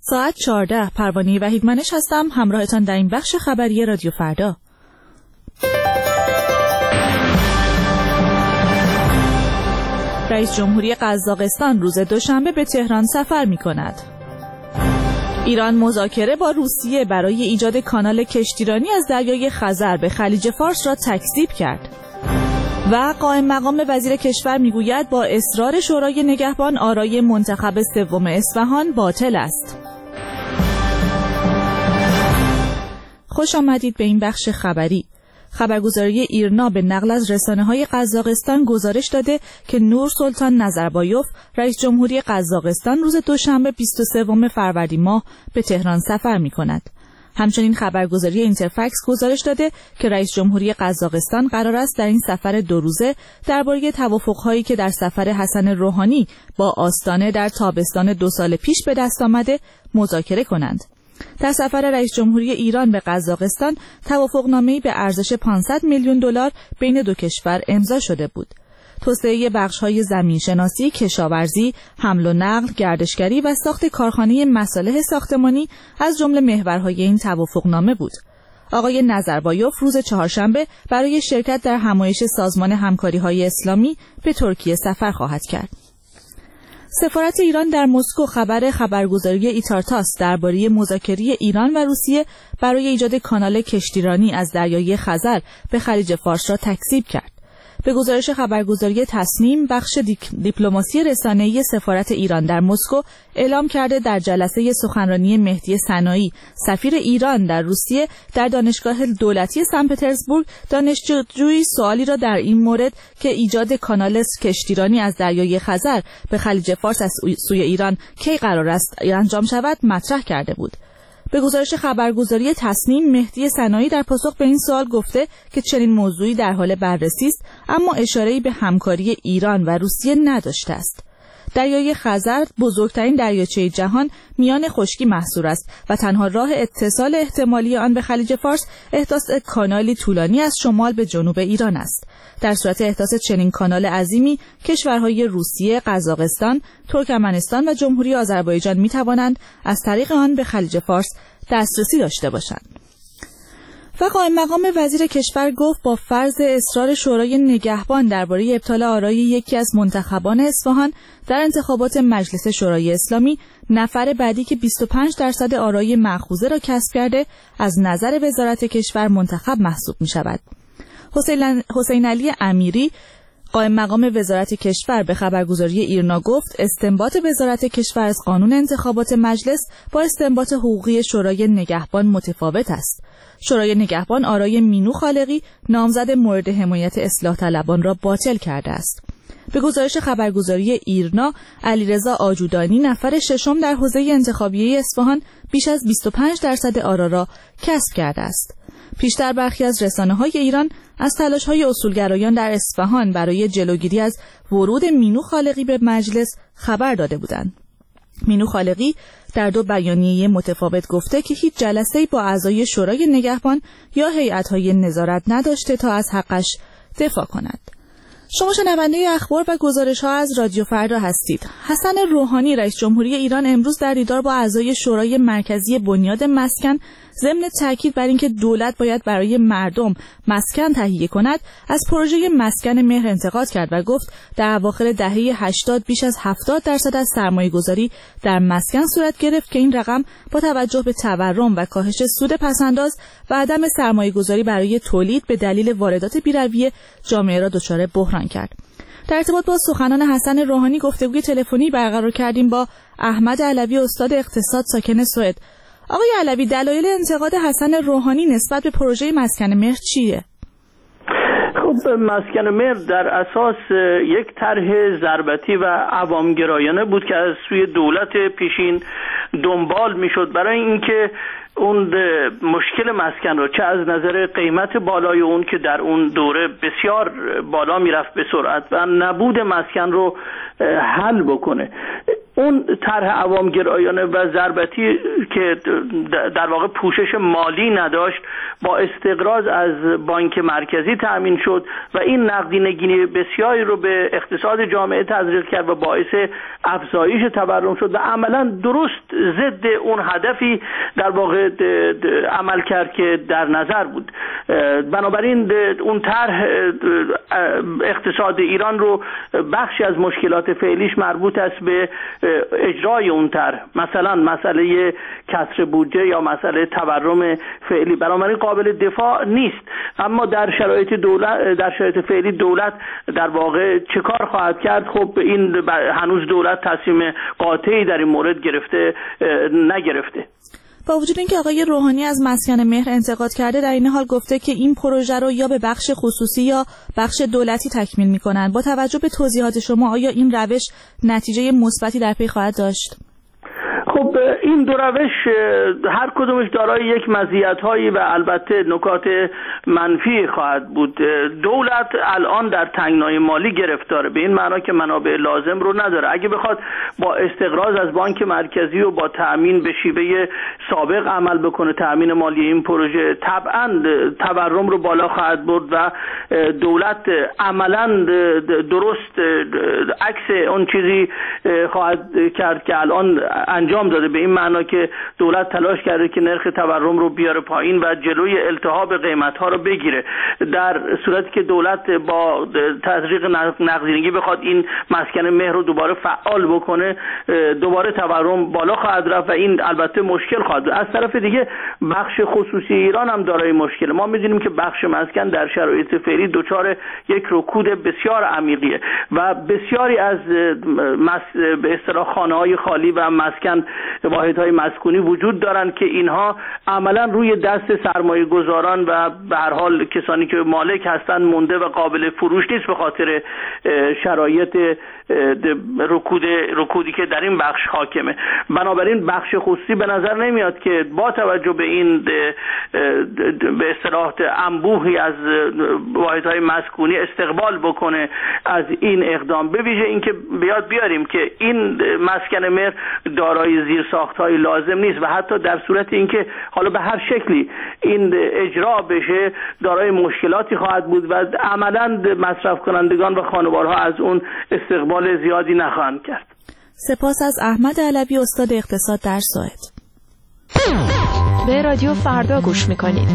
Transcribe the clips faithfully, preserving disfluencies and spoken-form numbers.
ساعت چهارده. پروانه وحیدمنش هستم، همراهتان در این بخش خبری رادیو فردا. رئیس جمهوری قزاقستان روز دوشنبه به تهران سفر می کند. ایران مذاکره با روسیه برای ایجاد کانال کشتیرانی از دریای خزر به خلیج فارس را تکذیب کرد. و قائم مقام وزیر کشور میگوید با اصرار شورای نگهبان آرای منتخب سوم اصفهان باطل است. خوش آمدید به این بخش خبری. خبرگزاری ایرنا به نقل از رسانه‌های قزاقستان گزارش داده که نور سلطان نظربایوف رئیس جمهوری قزاقستان روز دوشنبه بیست و سوم فروردین ماه به تهران سفر می‌کند. همچنین خبرگزاری اینترفکس گزارش داده که رئیس جمهوری قزاقستان قرار است در این سفر دو روزه درباره توافق‌هایی که در سفر حسن روحانی با آستانه در تابستان دو سال پیش به دست آمده مذاکره کنند. در سفر رئیس جمهوری ایران به قزاقستان توافقنامه‌ای به ارزش پانصد میلیون دلار بین دو کشور امضا شده بود. توسعه بخش‌های زمین‌شناسی، کشاورزی، حمل و نقل، گردشگری و ساخت کارخانه مصالح ساختمانی از جمله محورهای این توافقنامه بود. آقای نظربایوف روز چهارشنبه برای شرکت در همایش سازمان همکاری‌های اسلامی به ترکیه سفر خواهد کرد. سفارت ایران در مسکو خبر خبرگزاری ایتارتاس درباره مذاکره ایران و روسیه برای ایجاد کانال کشتیرانی از دریای خزر به خلیج فارس را تکذیب کرد. به گزارش خبرگزاری تصنیم، بخش دیپلماسی رسانه‌ای سفارت ایران در مسکو اعلام کرده در جلسه سخنرانی مهدی سنایی، سفیر ایران در روسیه در دانشگاه دولتی سن پترزبورگ، دانشجویی سوالی را در این مورد که ایجاد کانال کشتیرانی از دریای خزر به خلیج فارس از سوی ایران کی قرار است انجام شود مطرح کرده بود. به گزارش خبرگزاری تصنیم، مهدی سنایی در پاسخ به این سوال گفته که چنین موضوعی در حال بررسی است، اما اشاره‌ای به همکاری ایران و روسیه نداشته است. دریای خزر بزرگترین دریاچه جهان میان خشکی محصور است و تنها راه اتصال احتمالی آن به خلیج فارس احداث کانالی طولانی از شمال به جنوب ایران است. در صورت احداث چنین کانال عظیمی، کشورهای روسیه، قزاقستان، ترکمنستان و جمهوری آذربایجان می توانند از طریق آن به خلیج فارس دسترسی داشته باشند. و قائم مقام وزیر کشور گفت با فرض اصرار شورای نگهبان درباره ابطال آرای یکی از منتخبان اصفهان در انتخابات مجلس شورای اسلامی، نفر بعدی که بیست و پنج درصد آرای مأخوذه را کسب کرده از نظر وزارت کشور منتخب محسوب می شود. حسین, حسین علی امیری قائم مقام وزارت کشور به خبرگزاری ایرنا گفت استنباط وزارت کشور از قانون انتخابات مجلس با استنباط حقوقی شورای نگهبان متفاوت است. شورای نگهبان آرای مینو خالقی نامزد مورد حمایت اصلاح طلبان را باطل کرده است. به گزارش خبرگزاری ایرنا، علیرضا آجودانی نفر ششم در حوزه انتخابیه اصفهان بیش از بیست و پنج درصد آرا را کسب کرده است. پیشتر برخی از رسانه‌های ایران از تلاش‌های اصولگرایان در اصفهان برای جلوگیری از ورود مینو خالقی به مجلس خبر داده بودند. مینو خالقی در دو بیانیه متفاوت گفته که هیچ جلسه‌ای با اعضای شورای نگهبان یا هیئت‌های نظارت نداشته تا از حقش دفاع کند. شما شنونده اخبار و گزارش‌ها از رادیو فردا هستید. حسن روحانی رئیس جمهوری ایران امروز در دیدار با اعضای شورای مرکزی بنیاد مسکن ضمن تاکید بر اینکه دولت باید برای مردم مسکن تهیه کند، از پروژه مسکن مهر انتقاد کرد و گفت در اواخر دهه هشتاد بیش از هفتاد درصد از سرمایه‌گذاری در مسکن صورت گرفت که این رقم با توجه به تورم و کاهش سود پس‌انداز و عدم سرمایه‌گذاری برای تولید به دلیل واردات بی‌رویه جامعه را دچار بحران کرد. در ارتباط با سخنان حسن روحانی گفتگوی تلفنی برقرار کردیم با احمد علوی استاد اقتصاد ساکن سوئد. آقای علوی، دلایل انتقاد حسن روحانی نسبت به پروژه مسکن مهر چیه؟ خب مسکن مهر در اساس یک طرح ضربتی و عوامگرایانه بود که از سوی دولت پیشین دنبال میشد برای اینکه اون مشکل مسکن رو چه از نظر قیمت بالای اون که در اون دوره بسیار بالا میرفت به سرعت و نبود مسکن رو حل بکنه. اون طرح عوامگرایانه و ضربتی که در واقع پوشش مالی نداشت با استقراض از بانک مرکزی تأمین شد و این نقدینگی بسیاری رو به اقتصاد جامعه تزریق کرد و باعث افزایش تورم شد و عملا درست ضد اون هدفی در واقع عمل کرد که در نظر بود. بنابراین اون طرح اقتصاد ایران رو بخشی از مشکلات فعلیش مربوط است به اجرای اون طرح، مثلا مسئله کسر بودجه یا مسئله تورم فعلی، بنابراین قابل دفاع نیست. اما در شرایط دولت در شرایط فعلی دولت در واقع چه کار خواهد کرد؟ خب این هنوز دولت تصمیم قاطعی در این مورد گرفته نگرفته. با وجود اینکه آقای روحانی از مسکن مهر انتقاد کرده، در این حال گفته که این پروژه رو یا به بخش خصوصی یا بخش دولتی تکمیل می‌کنند. با توجه به توضیحات شما آیا این روش نتیجه مثبتی در پی خواهد داشت؟ خب این دو روش هر کدومش دارای یک مزیت‌هایی و البته نکات منفی خواهد بود. دولت الان در تنگنای مالی گرفتاره، به این معنا که منابع لازم رو نداره. اگه بخواد با استقراض از بانک مرکزی و با تأمین به شیوه سابق عمل بکنه، تأمین مالی این پروژه، طبعاً تورم رو بالا خواهد برد و دولت عملاً درست عکس اون چیزی خواهد کرد که الان انجام داده، به این معنا که دولت تلاش کرده که نرخ تورم رو بیاره پایین و جلوی التهاب قیمت‌ها رو بگیره. در صورتی که دولت با تزریق نقدینگی بخواد این مسکن مهر رو دوباره فعال بکنه، دوباره تورم بالا خواهد رفت و این البته مشکل خواهد بود. از طرف دیگه بخش خصوصی ایران هم دارای مشکل. ما می‌دونیم که بخش مسکن در شرایط فعلی دچار یک رکود بسیار عمیقیه و بسیاری از به اصطلاح خانه‌های خالی و مسکن واحدهای مسکونی وجود دارند که اینها عملا روی دست سرمایه گذاران و به هر حال کسانی که مالک هستند مونده و قابل فروش نیست به خاطر شرایط رکود رکودی که در این بخش حاکمه. بنابراین بخش خصوصی به نظر نمیاد که با توجه به این به اصطلاح انبوهی از واحدهای مسکونی استقبال بکنه از این اقدام، به ویژه اینکه بیاد بیاریم که این مسکن مهر دارای زیرساخت‌های لازم نیست و حتی در صورت اینکه حالا به هر شکلی این اجرا بشه دارای مشکلاتی خواهد بود و عملاً مصرف کنندگان و خانوارها از اون استقبال زیادی نخواهند کرد. سپاس از احمد علوی، استاد اقتصاد در سوئد. به رادیو فردا گوش میکنید.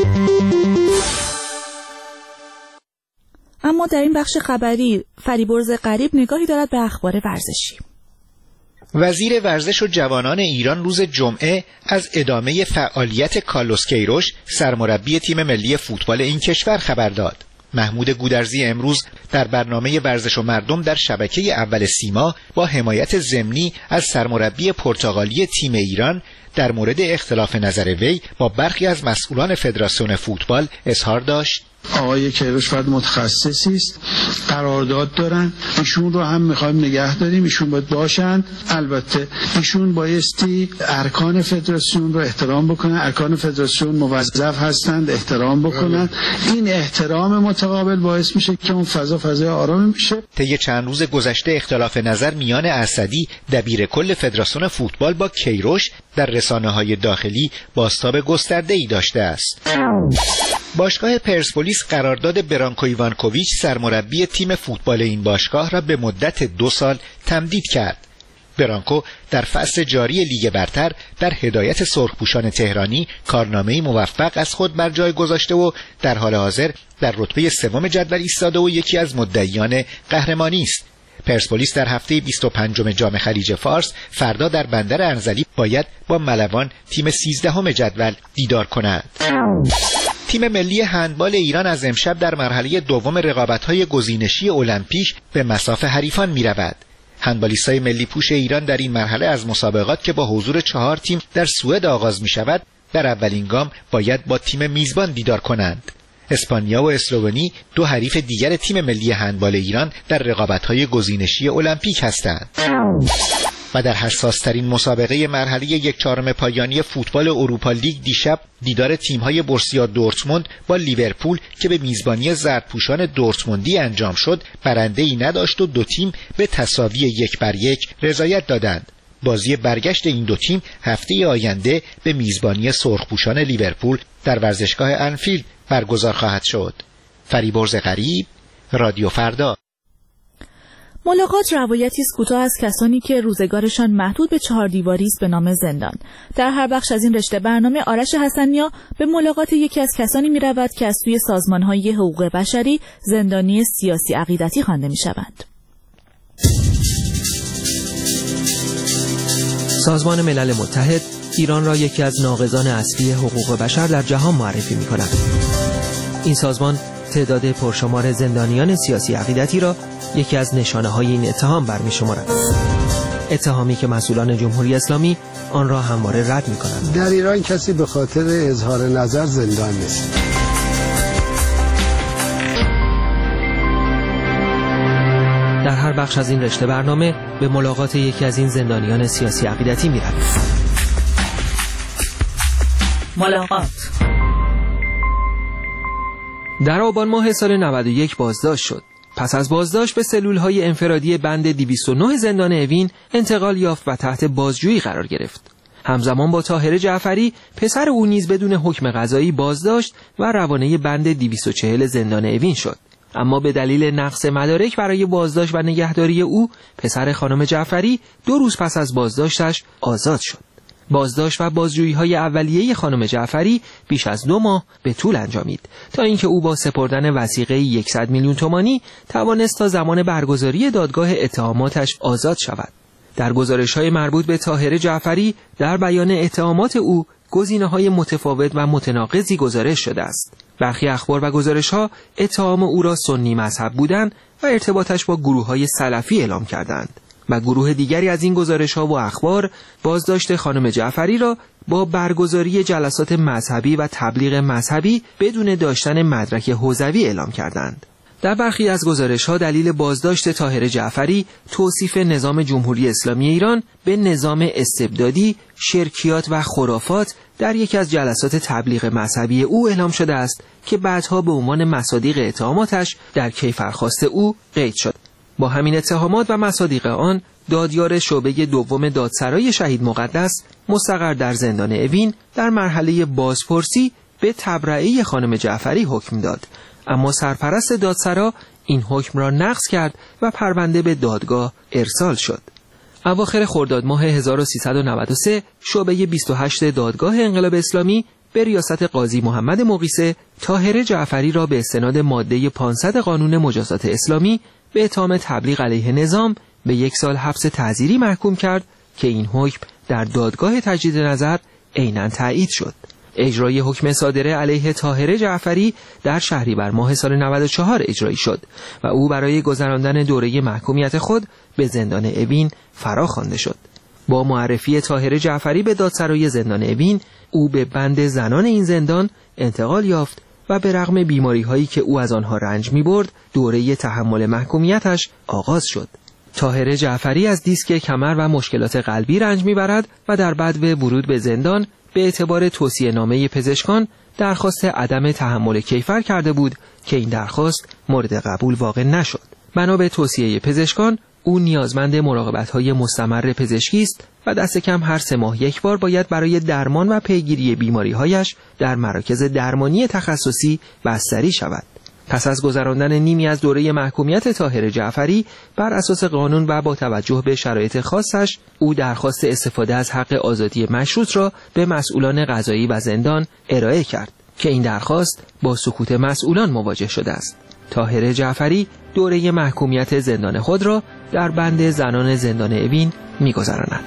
اما در این بخش خبری فریبرز غریب نگاهی دارد به اخبار ورزشی. وزیر ورزش و جوانان ایران روز جمعه از ادامه فعالیت کارلوس کیروش سرمربی تیم ملی فوتبال این کشور خبر داد. محمود گودرزی امروز در برنامه ورزش و مردم در شبکه اول سیما با حمایت ضمنی از سرمربی پرتغالی تیم ایران در مورد اختلاف نظر وی با برخی از مسئولان فدراسیون فوتبال اظهار داشت. آقای کیروش فرد متخصصی است، قرارداد دارن، ایشون رو هم میخوایم نگه داریم، ایشون باید باشند. البته ایشون بایستی ارکان فدراسیون رو احترام بکنن، ارکان فدراسیون موظف هستند احترام بکنن. این احترام متقابل باعث میشه که اون فضا فضای آرامی میشه. طی چند روز گذشته اختلاف نظر میان اسدی دبیر کل فدراسیون فوتبال با کیروش در رسانه‌های داخلی بازتاب گسترده‌ای داشته است. باشگاه پرسپولیس قرارداد برانکو ایوانکوویچ سرمربی تیم فوتبال این باشگاه را به مدت دو سال تمدید کرد. برانکو در فصل جاری لیگ برتر در هدایت سرخپوشان تهرانی کارنامه‌ای موفق از خود بر جای گذاشته و در حال حاضر در رتبه سوم جدول ایستاده و یکی از مدعیان قهرمانی است. پرسپولیس در هفته بیست و پنجم جام خلیج فارس فردا در بندر انزلی باید با ملوان تیم سیزدهم جدول دیدار کنند. تیم ملی هندبال ایران از امشب در مرحله دوم رقابت‌های گزینشی المپیک به مصاف حریفان می‌رود. هندبالیستای ملی پوش ایران در این مرحله از مسابقات که با حضور چهار تیم در سوئد آغاز می‌شود، در اولین گام باید با تیم میزبان دیدار کنند. اسپانیا و اسلوونی دو حریف دیگر تیم ملی هندبال ایران در رقابت‌های گزینشی المپیک هستند. و در حساس‌ترین مسابقه مرحله یک چهارم پایانی فوتبال اروپا لیگ دیشب دیدار تیم‌های بورسیا دورتموند با لیورپول که به میزبانی زردپوشان دورتموندی انجام شد برنده‌ای نداشت و دو تیم به تساوی یک بر یک رضایت دادند. بازی برگشت این دو تیم هفته آینده به میزبانی سرخپوشان لیورپول در ورزشگاه انفیلد برگزار خواهد شد. فریبرز غریب، رادیو فردا. ملاقات روایتی است کوتاه از کسانی که روزگارشان محدود به چهار دیواری است به نام زندان. در هر بخش از این رشته برنامه آرش حسنیا به ملاقات یکی از کسانی می رود که از سوی سازمان‌های حقوق بشری زندانی سیاسی عقیدتی خوانده می شوند. سازمان ملل متحد ایران را یکی از ناقضان اصلی حقوق بشر در جهان معرفی می کند. این سازمان تعداد پرشمار زندانیان سیاسی عقیدتی را یکی از نشانه های این اتهام برمی شمارد. اتهامی که مسئولان جمهوری اسلامی آن را همواره رد می کنند. در ایران کسی به خاطر اظهار نظر زندان نیست. در هر بخش از این رشته برنامه به ملاقات یکی از این زندانیان سیاسی عقیدتی می رویم. ملاقات. در آبان ماه سال نود و یک بازداشت شد. پس از بازداشت به سلول‌های انفرادی بند دویست و نه زندان اوین انتقال یافت و تحت بازجویی قرار گرفت. همزمان با طاهره جعفری پسر او نیز بدون حکم قضایی بازداشت و روانه بند دویست و چهل زندان اوین شد. اما به دلیل نقص مدارک برای بازداشت و نگهداری او پسر خانم جعفری دو روز پس از بازداشتش آزاد شد. بازداشت و بازجویی‌های اولیه خانم جعفری بیش از دو ماه به طول انجامید تا اینکه او با سپردن وثیقه صد میلیون تومانی توانست تا زمان برگزاری دادگاه اتهاماتش آزاد شود. در گزارش‌های مربوط به طاهره جعفری در بیان اتهامات او گزینه‌های متفاوت و متناقضی گزارش شده است. برخی اخبار و گزارش‌ها اتهام او را سنی مذهب بودن و ارتباطش با گروه‌های سلفی اعلام کردند و گروه دیگری از این گزارش‌ها و اخبار بازداشت خانم جعفری را با برگزاری جلسات مذهبی و تبلیغ مذهبی بدون داشتن مدرک حوزوی اعلام کردند. در برخی از گزارش‌ها دلیل بازداشت طاهره جعفری توصیف نظام جمهوری اسلامی ایران به نظام استبدادی، شرکیات و خرافات در یکی از جلسات تبلیغ مذهبی او اعلام شده است که بعدها به عنوان مصادیق اتهاماتش در کیفرخواست او قید شد. با همین اتهامات و مصادیق آن دادیار شعبه دوم دادسرای شهید مقدس مستقر در زندان اوین در مرحله بازپرسی به تبرئه خانم جعفری حکم داد، اما سرپرست دادسرا این حکم را نقض کرد و پرونده به دادگاه ارسال شد. اواخر خرداد ماه هزار و سیصد و نود و سه شعبه بیست و هشت دادگاه انقلاب اسلامی به ریاست قاضی محمد مقیسه طاهره جعفری را به استناد ماده پانصد قانون مجازات اسلامی به اتهام تبلیغ علیه نظام به یک سال حبس تعزیری محکوم کرد که این حکم در دادگاه تجدید نظر عیناً تایید شد. اجرای حکم صادره علیه طاهره جعفری در شهریور ماه سال نود و چهار اجرایی شد و او برای گذراندن دوره محکومیت خود به زندان اوین فرا خوانده شد. با معرفی طاهره جعفری به دادسرای زندان اوین او به بند زنان این زندان انتقال یافت و به رغم بیماری هایی که او از آنها رنج می برد دوره تحمل محکومیتش آغاز شد. طاهره جعفری از دیسک کمر و مشکلات قلبی رنج می برد و در بعد ورود به زندان به اعتبار توصیه نامه پزشکان درخواست عدم تحمل کیفر کرده بود که این درخواست مورد قبول واقع نشد. بنا به توصیه پزشکان او نیازمند مراقبت‌های مستمر پزشکی است و دست کم هر سه ماه یک بار باید برای درمان و پیگیری بیماری‌هایش در مراکز درمانی تخصصی بستری شود. پس از گذراندن نیمی از دوره محکومیت طاهره جعفری بر اساس قانون و با توجه به شرایط خاصش او درخواست استفاده از حق آزادی مشروط را به مسئولان قضایی و زندان ارائه کرد که این درخواست با سکوت مسئولان مواجه شده است. طاهره جعفری دوره محکومیت زندان خود را در بند زنان زندان اوین می‌گذراند.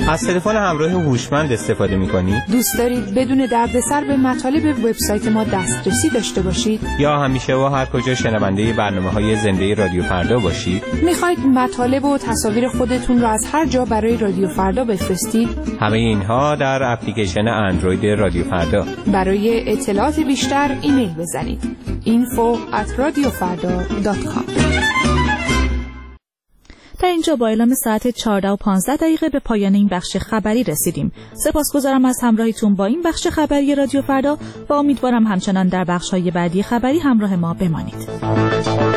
از تلفن همراه هوشمند استفاده می‌کنید؟ دوست دارید بدون دردسر به مطالب وبسایت ما دسترسی داشته باشید؟ یا همیشه و هر کجا شنونده برنامه‌های زنده رادیو فردا باشید؟ می‌خواید مطالب و تصاویر خودتون رو از هر جا برای رادیو فردا بفرستید؟ همه اینها در اپلیکیشن اندروید رادیو فردا. برای اطلاعات بیشتر ایمیل بزنید info at radiofarda dot com. در اینجا با اعلام ساعت چهارده و پانزده دقیقه به پایان این بخش خبری رسیدیم. سپاسگزارم از همراهیتون با این بخش خبری رادیو فردا و امیدوارم همچنان در بخش‌های بعدی خبری همراه ما بمانید.